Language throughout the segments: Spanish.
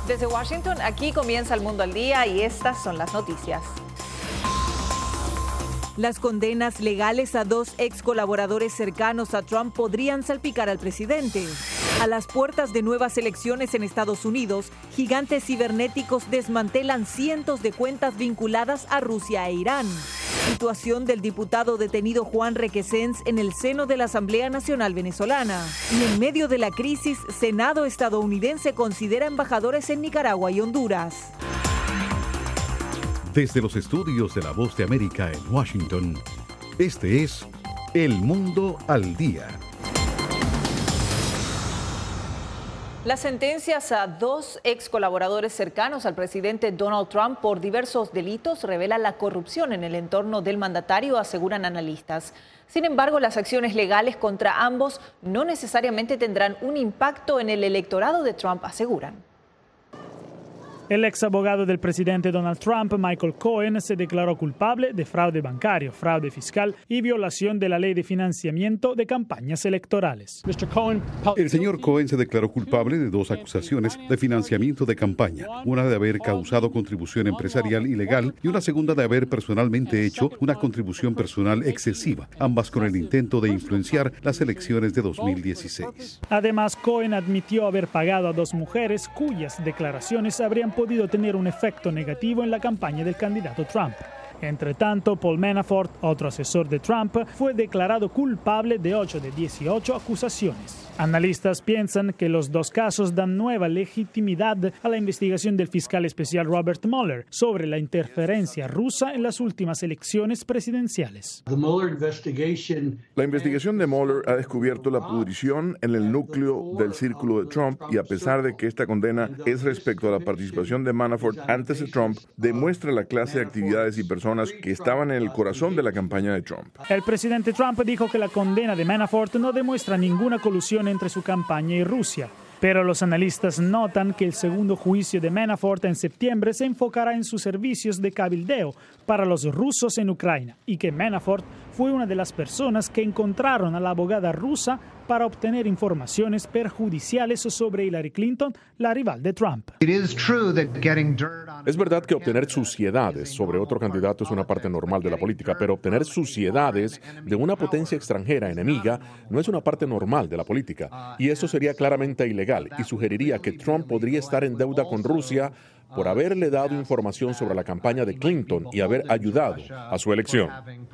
Desde Washington, aquí comienza El Mundo al Día y estas son las noticias. Las condenas legales a 2 ex colaboradores cercanos a Trump podrían salpicar al presidente. A las puertas de nuevas elecciones en Estados Unidos, gigantes cibernéticos desmantelan cientos de cuentas vinculadas a Rusia e Irán. Situación del diputado detenido Juan Requesens en el seno de la Asamblea Nacional Venezolana. Y en medio de la crisis, Senado estadounidense considera embajadores en Nicaragua y Honduras. Desde los estudios de La Voz de América en Washington, este es El Mundo al Día. Las sentencias a 2 ex colaboradores cercanos al presidente Donald Trump por diversos delitos revelan la corrupción en el entorno del mandatario, aseguran analistas. Sin embargo, las acciones legales contra ambos no necesariamente tendrán un impacto en el electorado de Trump, aseguran. El ex abogado del presidente Donald Trump, Michael Cohen, se declaró culpable de fraude bancario, fraude fiscal y violación de la ley de financiamiento de campañas electorales. El señor Cohen se declaró culpable de 2 acusaciones de financiamiento de campaña, una de haber causado contribución empresarial ilegal y una segunda de haber personalmente hecho una contribución personal excesiva, ambas con el intento de influenciar las elecciones de 2016. Además, Cohen admitió haber pagado a 2 mujeres cuyas declaraciones habrían podido tener un efecto negativo en la campaña del candidato Trump. Entre tanto, Paul Manafort, otro asesor de Trump, fue declarado culpable de 8 de 18 acusaciones. Analistas piensan que los 2 casos dan nueva legitimidad a la investigación del fiscal especial Robert Mueller sobre la interferencia rusa en las últimas elecciones presidenciales. La investigación de Mueller ha descubierto la pudrición en el núcleo del círculo de Trump y a pesar de que esta condena es respecto a la participación de Manafort antes de Trump, demuestra la clase de actividades y personas que estaban en el corazón de la campaña de Trump. El presidente Trump dijo que la condena de Manafort no demuestra ninguna colusión entre su campaña y Rusia. Pero los analistas notan que el segundo juicio de Manafort en septiembre se enfocará en sus servicios de cabildeo para los rusos en Ucrania y que Manafort fue una de las personas que encontraron a la abogada rusa para obtener informaciones perjudiciales sobre Hillary Clinton, la rival de Trump. Es verdad que obtener suciedades sobre otro candidato es una parte normal de la política, pero obtener suciedades de una potencia extranjera enemiga no es una parte normal de la política. Y eso sería claramente ilegal y sugeriría que Trump podría estar en deuda con Rusia por haberle dado información sobre la campaña de Clinton y haber ayudado a su elección.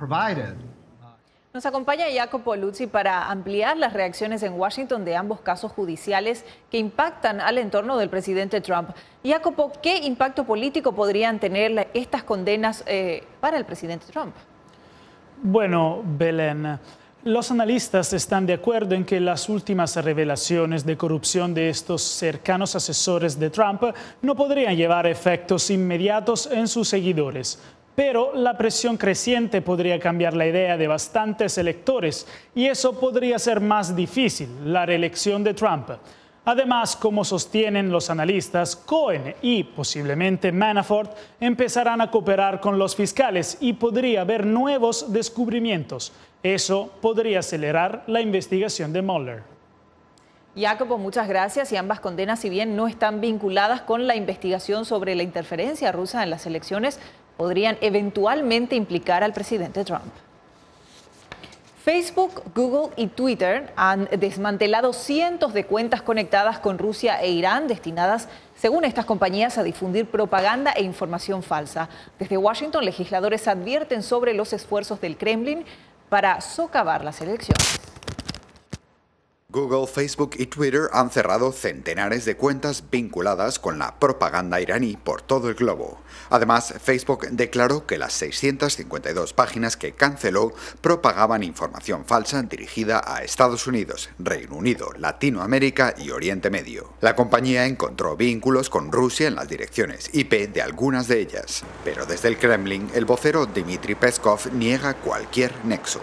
Nos acompaña Jacopo Luzzi para ampliar las reacciones en Washington de ambos casos judiciales que impactan al entorno del presidente Trump. Jacopo, ¿qué impacto político podrían tener estas condenas para el presidente Trump? Bueno, Belén, los analistas están de acuerdo en que las últimas revelaciones de corrupción de estos cercanos asesores de Trump no podrían llevar efectos inmediatos en sus seguidores. Pero la presión creciente podría cambiar la idea de bastantes electores y eso podría ser más difícil, la reelección de Trump. Además, como sostienen los analistas, Cohen y posiblemente Manafort empezarán a cooperar con los fiscales y podría haber nuevos descubrimientos. Eso podría acelerar la investigación de Mueller. Jacopo, muchas gracias. Y ambas condenas, si bien no están vinculadas con la investigación sobre la interferencia rusa en las elecciones, podrían eventualmente implicar al presidente Trump. Facebook, Google y Twitter han desmantelado cientos de cuentas conectadas con Rusia e Irán destinadas, según estas compañías, a difundir propaganda e información falsa. Desde Washington, legisladores advierten sobre los esfuerzos del Kremlin para socavar las elecciones. Google, Facebook y Twitter han cerrado centenares de cuentas vinculadas con la propaganda iraní por todo el globo. Además, Facebook declaró que las 652 páginas que canceló propagaban información falsa dirigida a Estados Unidos, Reino Unido, Latinoamérica y Oriente Medio. La compañía encontró vínculos con Rusia en las direcciones IP de algunas de ellas, pero desde el Kremlin, el vocero Dmitry Peskov niega cualquier nexo.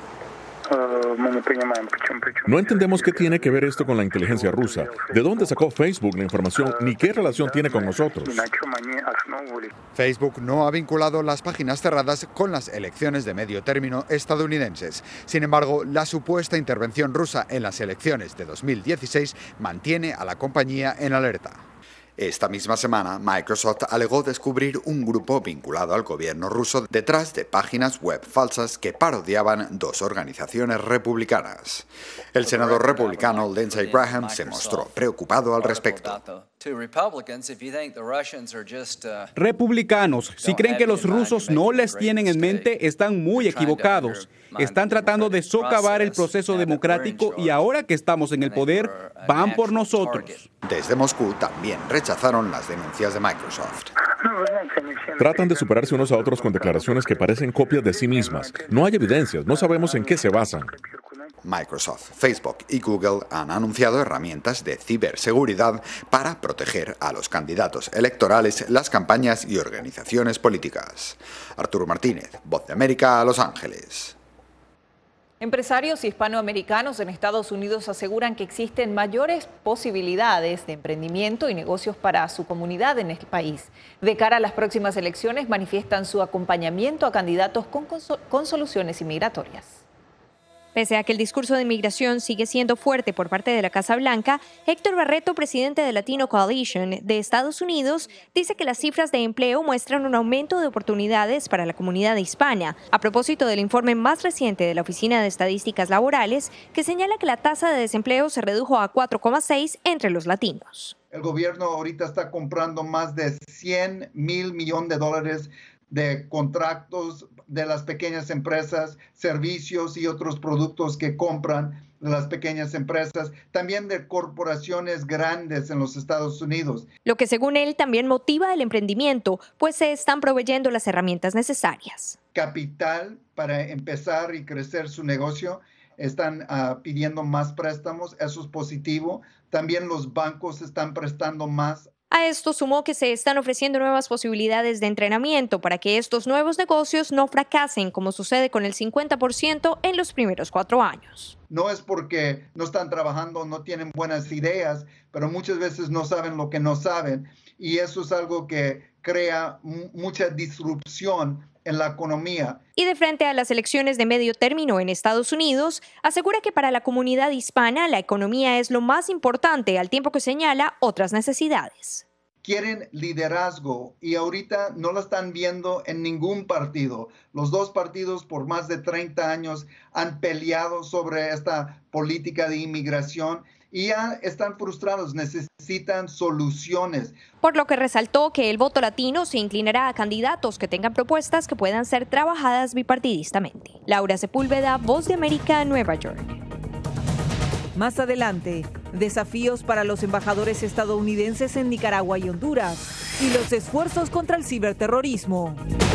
No entendemos qué tiene que ver esto con la inteligencia rusa. ¿De dónde sacó Facebook la información? Ni qué relación tiene con nosotros. Facebook no ha vinculado las páginas cerradas con las elecciones de medio término estadounidenses. Sin embargo, la supuesta intervención rusa en las elecciones de 2016 mantiene a la compañía en alerta. Esta misma semana, Microsoft alegó descubrir un grupo vinculado al gobierno ruso detrás de páginas web falsas que parodiaban dos organizaciones republicanas. El senador republicano Lindsey Graham se mostró preocupado al respecto. Republicanos, si creen que los rusos no les tienen en mente, están muy equivocados. Están tratando de socavar el proceso democrático y ahora que estamos en el poder, van por nosotros. Desde Moscú también rechazaron las denuncias de Microsoft. Tratan de superarse unos a otros con declaraciones que parecen copias de sí mismas. No hay evidencias, no sabemos en qué se basan. Microsoft, Facebook y Google han anunciado herramientas de ciberseguridad para proteger a los candidatos electorales, las campañas y organizaciones políticas. Arturo Martínez, Voz de América, Los Ángeles. Empresarios hispanoamericanos en Estados Unidos aseguran que existen mayores posibilidades de emprendimiento y negocios para su comunidad en el país. De cara a las próximas elecciones, manifiestan su acompañamiento a candidatos con soluciones inmigratorias. Pese a que el discurso de inmigración sigue siendo fuerte por parte de la Casa Blanca, Héctor Barreto, presidente de Latino Coalition de Estados Unidos, dice que las cifras de empleo muestran un aumento de oportunidades para la comunidad hispana, a propósito del informe más reciente de la Oficina de Estadísticas Laborales, que señala que la tasa de desempleo se redujo a 4,6 entre los latinos. El gobierno ahorita está comprando más de $100 mil millones de contratos de las pequeñas empresas, servicios y otros productos que compran de las pequeñas empresas, también de corporaciones grandes en los Estados Unidos. Lo que según él también motiva el emprendimiento, pues se están proveyendo las herramientas necesarias. Capital para empezar y crecer su negocio, están pidiendo más préstamos, eso es positivo. También los bancos están prestando más. A esto sumó que se están ofreciendo nuevas posibilidades de entrenamiento para que estos nuevos negocios no fracasen, como sucede con el 50% en los primeros 4 años. No es porque no están trabajando, no tienen buenas ideas, pero muchas veces no saben lo que no saben. Y eso es algo que crea mucha disrupción en la economía. Y de frente a las elecciones de medio término en Estados Unidos, asegura que para la comunidad hispana la economía es lo más importante, al tiempo que señala otras necesidades. Quieren liderazgo y ahorita no lo están viendo en ningún partido. Los dos partidos por más de 30 años han peleado sobre esta política de inmigración y ya están frustrados, necesitan soluciones. Por lo que resaltó que el voto latino se inclinará a candidatos que tengan propuestas que puedan ser trabajadas bipartidistamente. Laura Sepúlveda, Voz de América, Nueva York. Más adelante, desafíos para los embajadores estadounidenses en Nicaragua y Honduras y los esfuerzos contra el ciberterrorismo.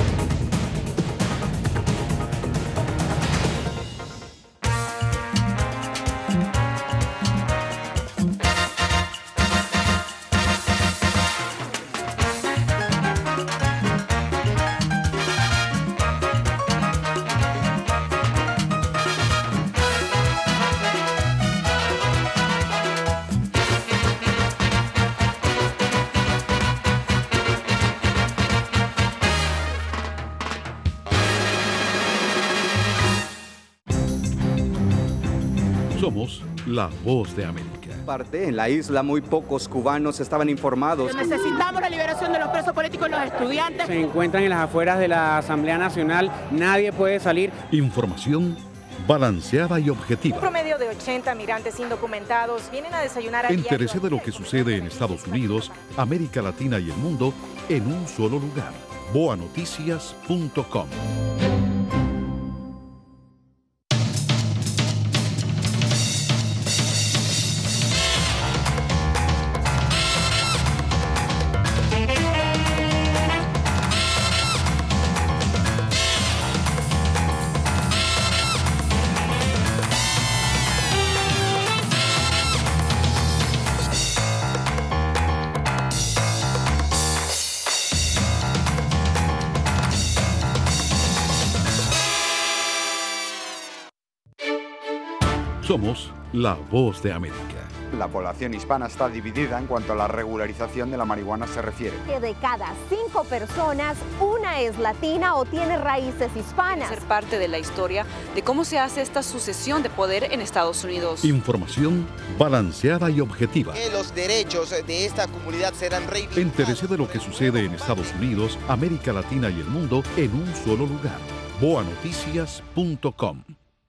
Somos la Voz de América. En la isla muy pocos cubanos estaban informados. Necesitamos la liberación de los presos políticos y los estudiantes. Se encuentran en las afueras de la Asamblea Nacional, nadie puede salir. Información balanceada y objetiva. Un promedio de 80 migrantes indocumentados vienen a desayunar a diario. Entérese de lo que sucede en Estados Unidos, América Latina y el mundo en un solo lugar. boanoticias.com. Somos la voz de América. La población hispana está dividida en cuanto a la regularización de la marihuana se refiere. Que de cada 5 personas, una es latina o tiene raíces hispanas. Ser parte de la historia de cómo se hace esta sucesión de poder en Estados Unidos. Información balanceada y objetiva. Que los derechos de esta comunidad serán reivindicados. Entérese de lo que sucede en Estados Unidos, América Latina y el mundo en un solo lugar. boanoticias.com.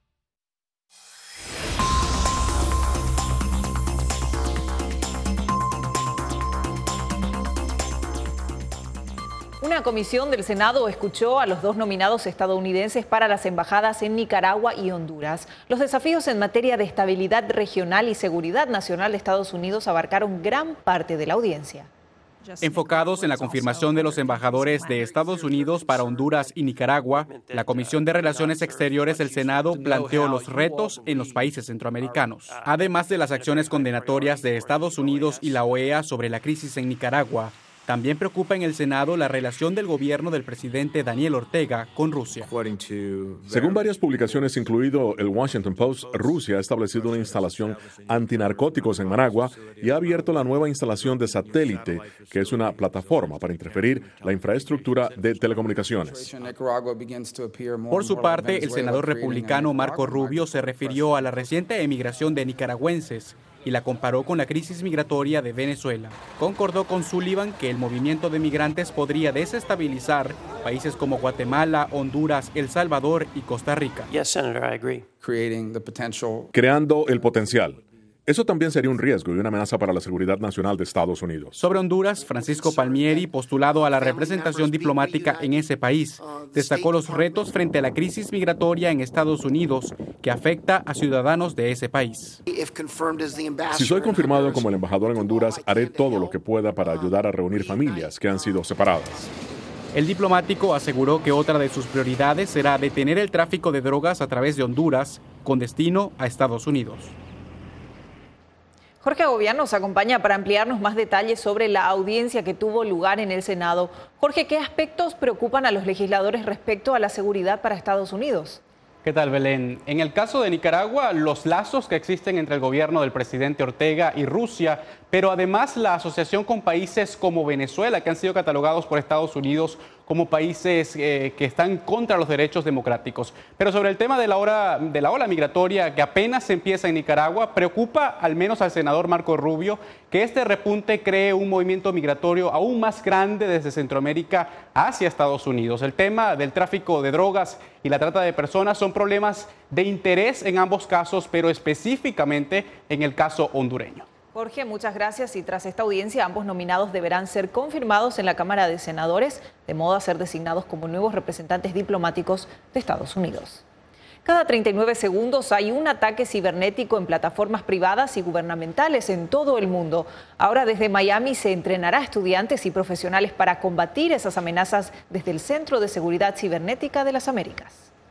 Una comisión del Senado escuchó a los 2 nominados estadounidenses para las embajadas en Nicaragua y Honduras. Los desafíos en materia de estabilidad regional y seguridad nacional de Estados Unidos abarcaron gran parte de la audiencia. Enfocados en la confirmación de los embajadores de Estados Unidos para Honduras y Nicaragua, la Comisión de Relaciones Exteriores del Senado planteó los retos en los países centroamericanos. Además de las acciones condenatorias de Estados Unidos y la OEA sobre la crisis en Nicaragua, también preocupa en el Senado la relación del gobierno del presidente Daniel Ortega con Rusia. Según varias publicaciones, incluido el Washington Post, Rusia ha establecido una instalación antinarcóticos en Managua y ha abierto la nueva instalación de satélite, que es una plataforma para interferir la infraestructura de telecomunicaciones. Por su parte, el senador republicano Marco Rubio se refirió a la reciente emigración de nicaragüenses y la comparó con la crisis migratoria de Venezuela. Concordó con Sullivan que el movimiento de migrantes podría desestabilizar países como Guatemala, Honduras, El Salvador y Costa Rica. Yes, Senator, I agree. Creando el potencial. Eso también sería un riesgo y una amenaza para la seguridad nacional de Estados Unidos. Sobre Honduras, Francisco Palmieri, postulado a la representación diplomática en ese país, destacó los retos frente a la crisis migratoria en Estados Unidos que afecta a ciudadanos de ese país. Si soy confirmado como el embajador en Honduras, haré todo lo que pueda para ayudar a reunir familias que han sido separadas. El diplomático aseguró que otra de sus prioridades será detener el tráfico de drogas a través de Honduras con destino a Estados Unidos. Jorge Agobián nos acompaña para ampliarnos más detalles sobre la audiencia que tuvo lugar en el Senado. Jorge, ¿qué aspectos preocupan a los legisladores respecto a la seguridad para Estados Unidos? ¿Qué tal, Belén? En el caso de Nicaragua, los lazos que existen entre el gobierno del presidente Ortega y Rusia, pero además la asociación con países como Venezuela, que han sido catalogados por Estados Unidos como países que están contra los derechos democráticos. Pero sobre el tema de la ola migratoria que apenas se empieza en Nicaragua, preocupa al menos al senador Marco Rubio que este repunte cree un movimiento migratorio aún más grande desde Centroamérica hacia Estados Unidos. El tema del tráfico de drogas y la trata de personas son problemas de interés en ambos casos, pero específicamente en el caso hondureño. Jorge, muchas gracias. Y tras esta audiencia, ambos nominados deberán ser confirmados en la Cámara de Senadores, de modo a ser designados como nuevos representantes diplomáticos de Estados Unidos. Cada 39 segundos hay un ataque cibernético en plataformas privadas y gubernamentales en todo el mundo. Ahora desde Miami se entrenará a estudiantes y profesionales para combatir esas amenazas desde el Centro de Seguridad Cibernética de las Américas.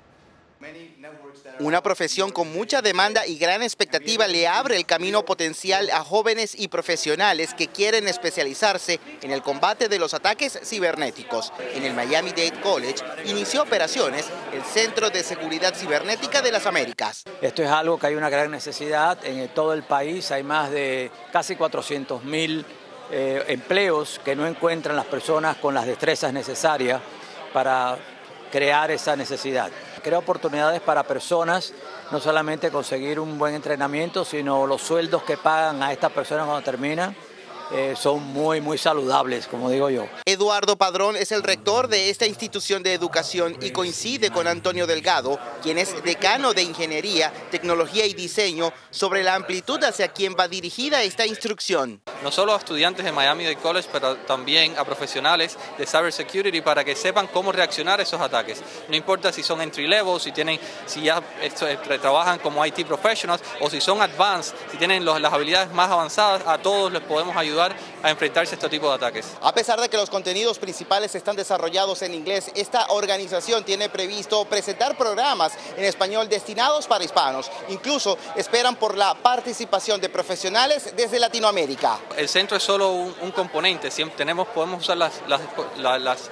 Una profesión con mucha demanda y gran expectativa le abre el camino potencial a jóvenes y profesionales que quieren especializarse en el combate de los ataques cibernéticos. En el Miami-Dade College inició operaciones el Centro de Seguridad Cibernética de las Américas. Esto es algo que hay una gran necesidad en todo el país. Hay más de casi 400,000 empleos que no encuentran las personas con las destrezas necesarias para crear esa necesidad. Crea oportunidades para personas, no solamente conseguir un buen entrenamiento, sino los sueldos que pagan a estas personas cuando terminan son muy saludables, como digo yo. Eduardo Padrón es el rector de esta institución de educación y coincide con Antonio Delgado, quien es decano de Ingeniería, Tecnología y Diseño, sobre la amplitud hacia quien va dirigida esta instrucción. No solo a estudiantes de Miami-Dade College, pero también a profesionales de cybersecurity para que sepan cómo reaccionar a esos ataques. No importa si son entry level, si ya trabajan como IT professionals o si son advanced, si tienen las habilidades más avanzadas, a todos les podemos ayudar a enfrentarse a este tipo de ataques. A pesar de que los contenidos principales están desarrollados en inglés, esta organización tiene previsto presentar programas en español destinados para hispanos. Incluso esperan por la participación de profesionales desde Latinoamérica. El centro es solo un componente. Siempre podemos usar las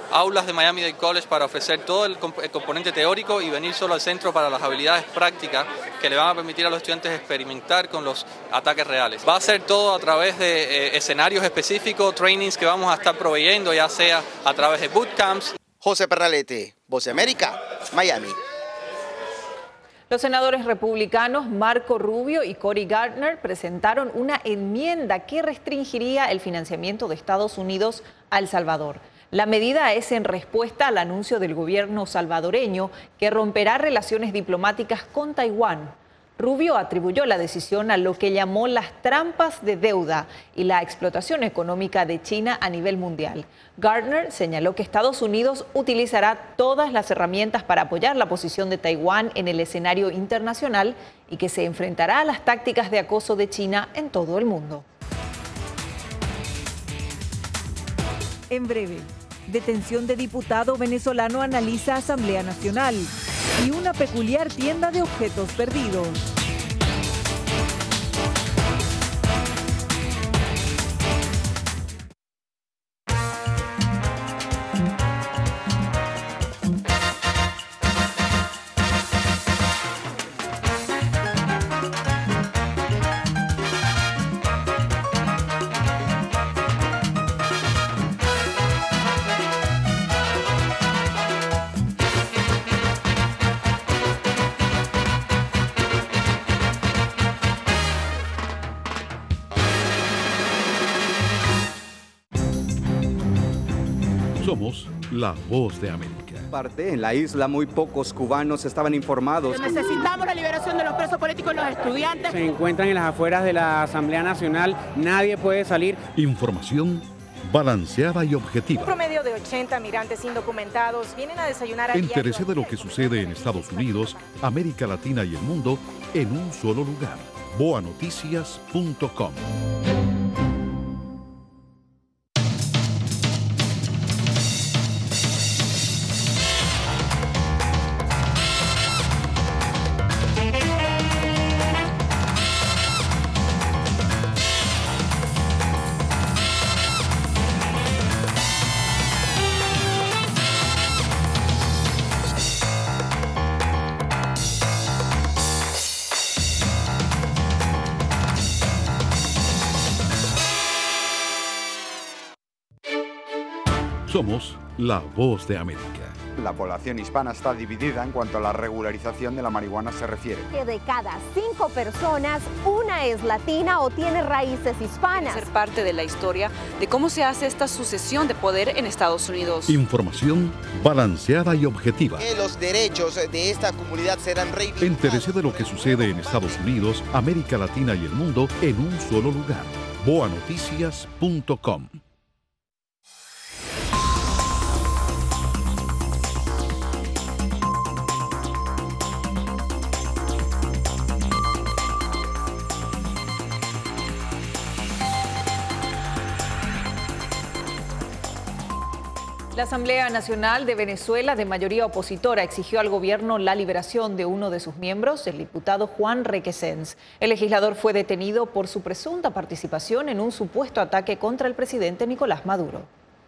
aulas de Miami-Dade College para ofrecer todo el componente teórico y venir solo al centro para las habilidades prácticas que le van a permitir a los estudiantes experimentar con los ataques reales. Va a ser todo a través de escenarios específicos, trainings que vamos a estar proveyendo, ya sea a través de bootcamps. José Pernalete, Voz de América, Miami. Los senadores republicanos Marco Rubio y Cory Gardner presentaron una enmienda que restringiría el financiamiento de Estados Unidos a El Salvador. La medida es en respuesta al anuncio del gobierno salvadoreño que romperá relaciones diplomáticas con Taiwán. Rubio atribuyó la decisión a lo que llamó las trampas de deuda y la explotación económica de China a nivel mundial. Gardner señaló que Estados Unidos utilizará todas las herramientas para apoyar la posición de Taiwán en el escenario internacional y que se enfrentará a las tácticas de acoso de China en todo el mundo. En breve, detención de diputado venezolano analiza Asamblea Nacional y una peculiar tienda de objetos perdidos. Somos la Voz de América. En la isla muy pocos cubanos estaban informados. Necesitamos la liberación de los presos políticos y los estudiantes. Se encuentran en las afueras de la Asamblea Nacional, nadie puede salir. Información balanceada y objetiva. Un promedio de 80 migrantes indocumentados vienen a desayunar a Entérese de lo que sucede en Estados Unidos, América Latina y el mundo en un solo lugar. boanoticias.com. Somos la Voz de América. La población hispana está dividida en cuanto a la regularización de la marihuana se refiere. Que de cada 5 personas, una es latina o tiene raíces hispanas. Ser parte de la historia de cómo se hace esta sucesión de poder en Estados Unidos. Información balanceada y objetiva. Que los derechos de esta comunidad serán reivindicados. Entérese de lo que sucede en Estados Unidos, América Latina y el mundo en un solo lugar. boanoticias.com. La Asamblea Nacional de Venezuela, de mayoría opositora, exigió al gobierno la liberación de uno de sus miembros, el diputado Juan Requesens. El legislador fue detenido por su presunta participación en un supuesto ataque contra el presidente Nicolás Maduro.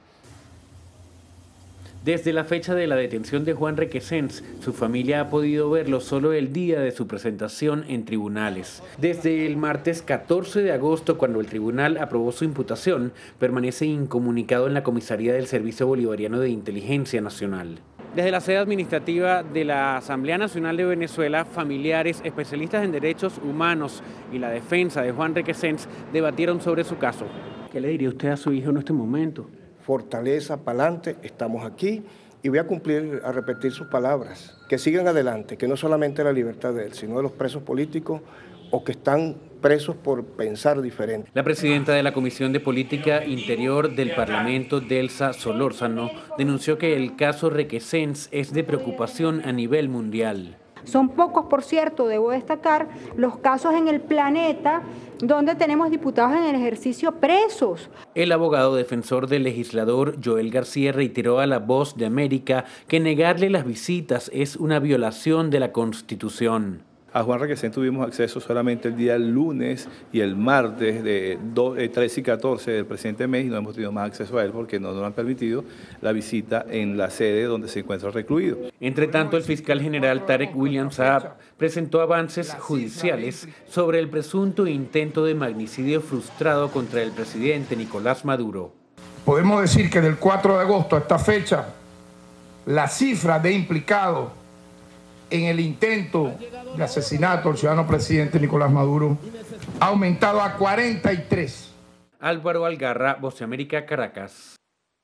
Desde la fecha de la detención de Juan Requesens, su familia ha podido verlo solo el día de su presentación en tribunales. Desde el martes 14 de agosto, cuando el tribunal aprobó su imputación, permanece incomunicado en la comisaría del Servicio Bolivariano de Inteligencia Nacional. Desde la sede administrativa de la Asamblea Nacional de Venezuela, familiares, especialistas en derechos humanos y la defensa de Juan Requesens debatieron sobre su caso. ¿Qué le diría usted a su hijo en este momento? Fortaleza, pa'lante, estamos aquí y voy a repetir sus palabras, que sigan adelante, que no solamente la libertad de él, sino de los presos políticos o que están presos por pensar diferente. La presidenta de la Comisión de Política Interior del Parlamento, Delsa Solórzano, denunció que el caso Requesens es de preocupación a nivel mundial. Son pocos, por cierto, debo destacar, los casos en el planeta donde tenemos diputados en el ejercicio presos. El abogado defensor del legislador Joel García reiteró a La Voz de América que negarle las visitas es una violación de la Constitución. A Juan Requesens tuvimos acceso solamente el día lunes y el martes de 13 y 14 del presidente May, y no hemos tenido más acceso a él porque no nos han permitido la visita en la sede donde se encuentra recluido. Entre tanto, el fiscal general Tarek William Saab presentó avances judiciales sobre el presunto intento de magnicidio frustrado contra el presidente Nicolás Maduro. Podemos decir que del 4 de agosto a esta fecha, la cifra de implicados en el intento de asesinato del ciudadano presidente Nicolás Maduro ha aumentado a 43. Álvaro Algarra, Voz de América, Caracas.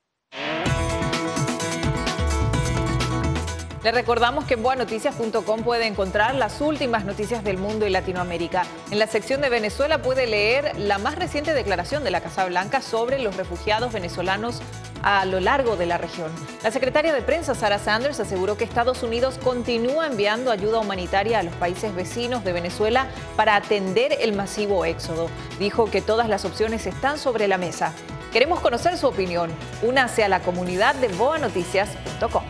Le recordamos que en boanoticias.com puede encontrar las últimas noticias del mundo y Latinoamérica. En la sección de Venezuela puede leer la más reciente declaración de la Casa Blanca sobre los refugiados venezolanos a lo largo de la región. La secretaria de prensa, Sarah Sanders, aseguró que Estados Unidos continúa enviando ayuda humanitaria a los países vecinos de Venezuela para atender el masivo éxodo. Dijo que todas las opciones están sobre la mesa. Queremos conocer su opinión. Únase a la comunidad de boanoticias.com.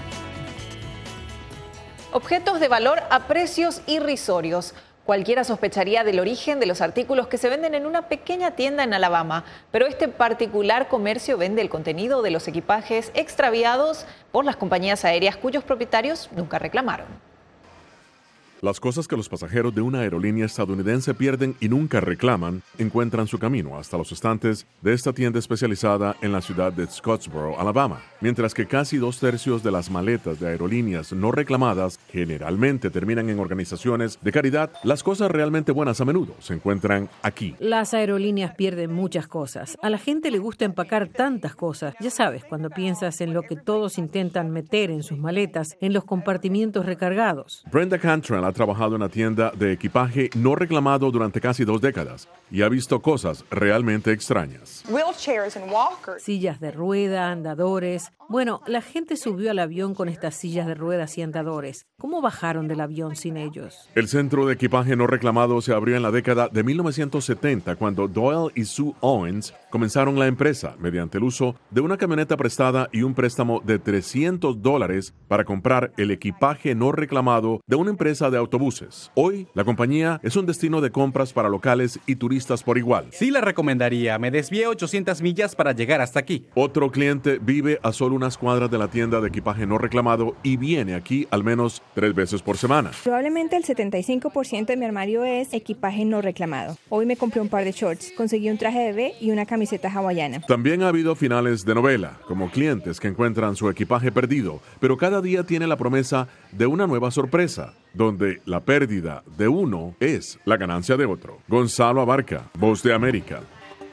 Objetos de valor a precios irrisorios. Cualquiera sospecharía del origen de los artículos que se venden en una pequeña tienda en Alabama, pero este particular comercio vende el contenido de los equipajes extraviados por las compañías aéreas cuyos propietarios nunca reclamaron. Las cosas que los pasajeros de una aerolínea estadounidense pierden y nunca reclaman encuentran su camino hasta los estantes de esta tienda especializada en la ciudad de Scottsboro, Alabama. Mientras que casi 2/3 de las maletas de aerolíneas no reclamadas generalmente terminan en organizaciones de caridad, las cosas realmente buenas a menudo se encuentran aquí. Las aerolíneas pierden muchas cosas. A la gente le gusta empacar tantas cosas. Ya sabes, cuando piensas en lo que todos intentan meter en sus maletas, en los compartimientos recargados. Brenda Cantrell ha trabajado en una tienda de equipaje no reclamado durante casi 2 décadas y ha visto cosas realmente extrañas. Sillas de rueda, andadores. Bueno, la gente subió al avión con estas sillas de ruedas y andadores. ¿Cómo bajaron del avión sin ellos? El centro de equipaje no reclamado se abrió en la década de 1970 cuando Doyle y Sue Owens comenzaron la empresa mediante el uso de una camioneta prestada y un préstamo de $300 para comprar el equipaje no reclamado de una empresa de autobuses. Hoy, la compañía es un destino de compras para locales y turistas por igual. Sí la recomendaría. Me desvié 800 millas para llegar hasta aquí. Otro cliente vive a solo unas cuadras de la tienda de equipaje no reclamado y viene aquí al menos 3 veces por semana. Probablemente el 75% de mi armario es equipaje no reclamado. Hoy me compré un par de shorts, conseguí un traje de bebé y una camiseta hawaiana. También ha habido finales de novela, como clientes que encuentran su equipaje perdido, pero cada día tiene la promesa de una nueva sorpresa, donde la pérdida de uno es la ganancia de otro. Gonzalo Abarca, Voz de América.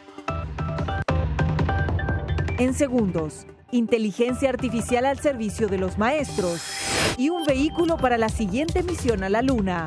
En segundos, inteligencia artificial al servicio de los maestros y un vehículo para la siguiente misión a la Luna.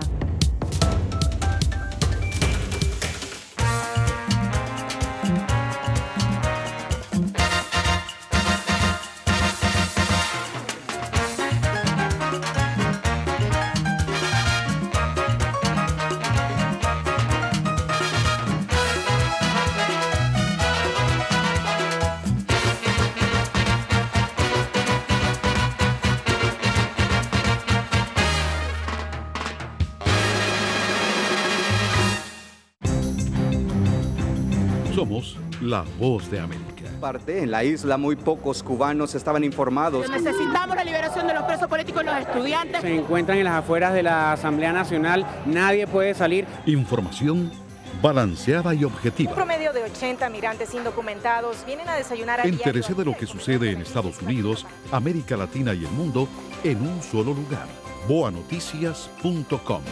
Somos la Voz de América. En la isla muy pocos cubanos estaban informados. Necesitamos la liberación de los presos políticos y los estudiantes. Se encuentran en las afueras de la Asamblea Nacional. Nadie puede salir. Información balanceada y objetiva. Un promedio de 80 migrantes indocumentados vienen a desayunar a Entérese de lo que sucede en Estados Unidos, América Latina y el mundo en un solo lugar. boanoticias.com.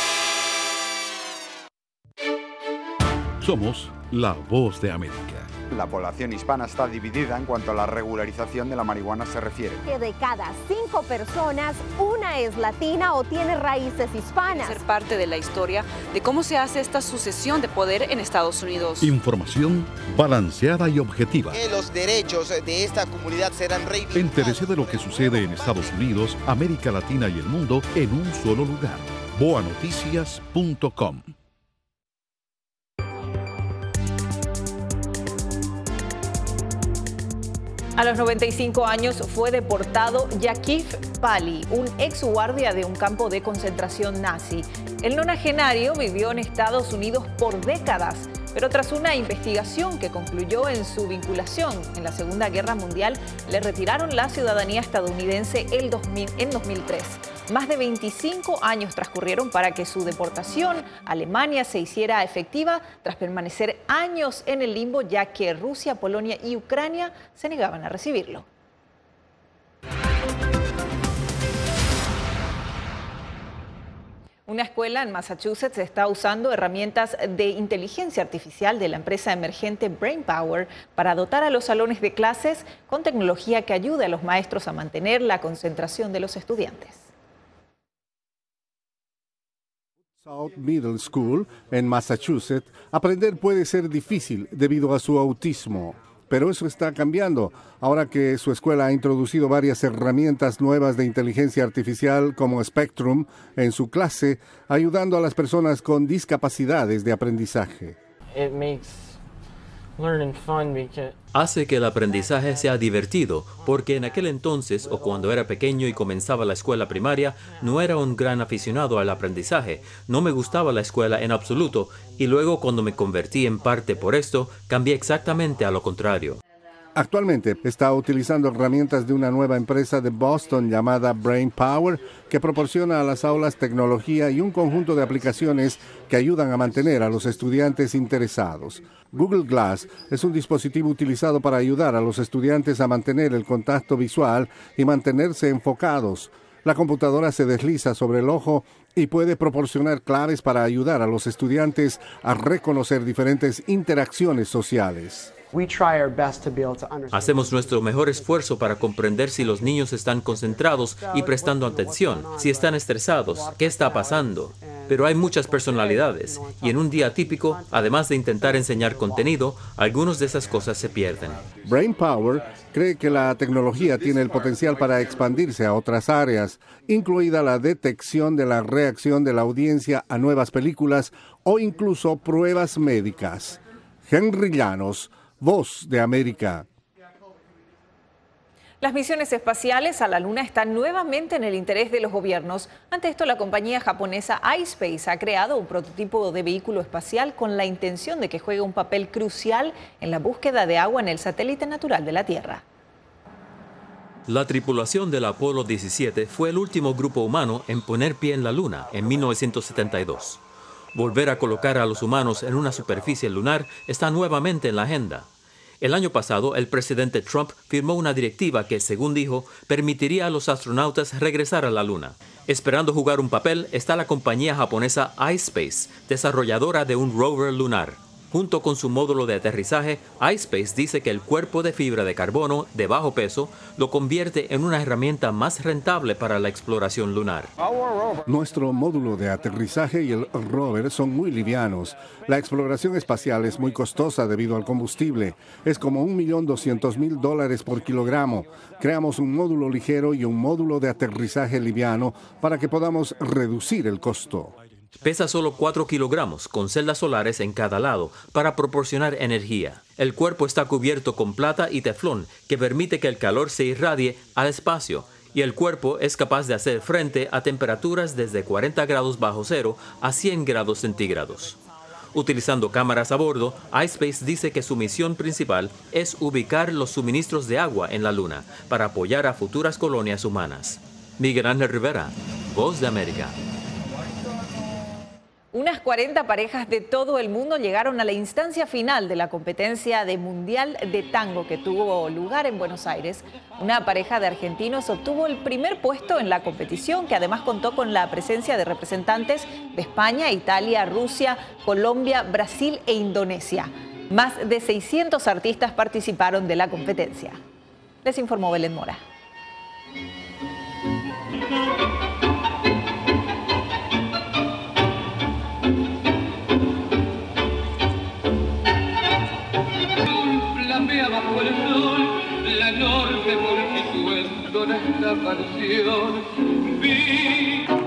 Somos la Voz de América. la población hispana está dividida en cuanto a la regularización de la marihuana se refiere. Que de cada 5 personas, una es latina o tiene raíces hispanas. Ser parte de la historia de cómo se hace esta sucesión de poder en Estados Unidos. Información balanceada y objetiva. Que los derechos de esta comunidad serán reivindicados. Entérese de lo que sucede en Estados Unidos, América Latina y el mundo en un solo lugar. boanoticias.com. A los 95 años fue deportado Jakif Pali, un ex guardia de un campo de concentración nazi. El nonagenario vivió en Estados Unidos por décadas, pero tras una investigación que concluyó en su vinculación en la Segunda Guerra Mundial, le retiraron la ciudadanía estadounidense en 2003. Más de 25 años transcurrieron para que su deportación a Alemania se hiciera efectiva tras permanecer años en el limbo, ya que Rusia, Polonia y Ucrania se negaban a recibirlo. Una escuela en Massachusetts está usando herramientas de inteligencia artificial de la empresa emergente BrainPower para dotar a los salones de clases con tecnología que ayude a los maestros a mantener la concentración de los estudiantes. South Middle School, en Massachusetts, aprender puede ser difícil debido a su autismo. Pero eso está cambiando, ahora que su escuela ha introducido varias herramientas nuevas de inteligencia artificial como Spectrum en su clase, ayudando a las personas con discapacidades de aprendizaje. Hace que el aprendizaje sea divertido, porque en aquel entonces, o cuando era pequeño y comenzaba la escuela primaria, no era un gran aficionado al aprendizaje, no me gustaba la escuela en absoluto, y luego cuando me convertí en parte por esto, cambié exactamente a lo contrario. Actualmente está utilizando herramientas de una nueva empresa de Boston llamada BrainPower, que proporciona a las aulas tecnología y un conjunto de aplicaciones que ayudan a mantener a los estudiantes interesados. Google Glass es un dispositivo utilizado para ayudar a los estudiantes a mantener el contacto visual y mantenerse enfocados. La computadora se desliza sobre el ojo y puede proporcionar claves para ayudar a los estudiantes a reconocer diferentes interacciones sociales. Hacemos nuestro mejor esfuerzo para comprender si los niños están concentrados y prestando atención, si están estresados, qué está pasando. Pero hay muchas personalidades y en un día típico, además de intentar enseñar contenido, algunas de esas cosas se pierden. BrainPower cree que la tecnología tiene el potencial para expandirse a otras áreas, incluida la detección de la reacción de la audiencia a nuevas películas o incluso pruebas médicas. Henry Llanos, Voz de América. Las misiones espaciales a la Luna están nuevamente en el interés de los gobiernos. Ante esto, la compañía japonesa iSpace ha creado un prototipo de vehículo espacial con la intención de que juegue un papel crucial en la búsqueda de agua en el satélite natural de la Tierra. La tripulación del Apolo 17 fue el último grupo humano en poner pie en la Luna en 1972. Volver a colocar a los humanos en una superficie lunar está nuevamente en la agenda. El año pasado, el presidente Trump firmó una directiva que, según dijo, permitiría a los astronautas regresar a la Luna. Esperando jugar un papel está la compañía japonesa iSpace, desarrolladora de un rover lunar. Junto con su módulo de aterrizaje, iSpace dice que el cuerpo de fibra de carbono de bajo peso lo convierte en una herramienta más rentable para la exploración lunar. Nuestro módulo de aterrizaje y el rover son muy livianos. La exploración espacial es muy costosa debido al combustible. Es como $1.200.000 por kilogramo. Creamos un módulo ligero y un módulo de aterrizaje liviano para que podamos reducir el costo. Pesa solo 4 kilogramos, con celdas solares en cada lado, para proporcionar energía. El cuerpo está cubierto con plata y teflón, que permite que el calor se irradie al espacio, y el cuerpo es capaz de hacer frente a temperaturas desde 40 grados bajo cero a 100 grados centígrados. Utilizando cámaras a bordo, iSpace dice que su misión principal es ubicar los suministros de agua en la Luna, para apoyar a futuras colonias humanas. Miguel Ángel Rivera, Voz de América. Unas 40 parejas de todo el mundo llegaron a la instancia final de la competencia de Mundial de Tango que tuvo lugar en Buenos Aires. Una pareja de argentinos obtuvo el primer puesto en la competición, que además contó con la presencia de representantes de España, Italia, Rusia, Colombia, Brasil e Indonesia. Más de 600 artistas participaron de la competencia. Les informó Belén Mora. Flamea bajo el sol la enorme multitud entona esta canción.